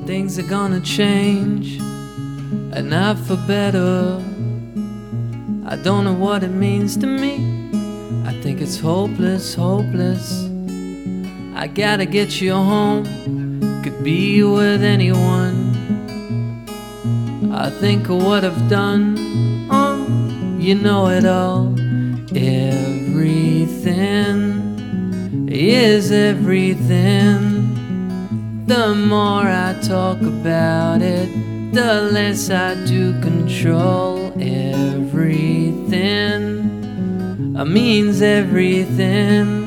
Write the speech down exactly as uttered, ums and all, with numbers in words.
things are gonna change, and not for better. I don't know what it means to me. I think it's hopeless, hopeless. I gotta get you home, could be with anyone. I think of what I've done, oh, you know it all. Everything is everything. The more I talk about it, the less I do control. Everything means everything.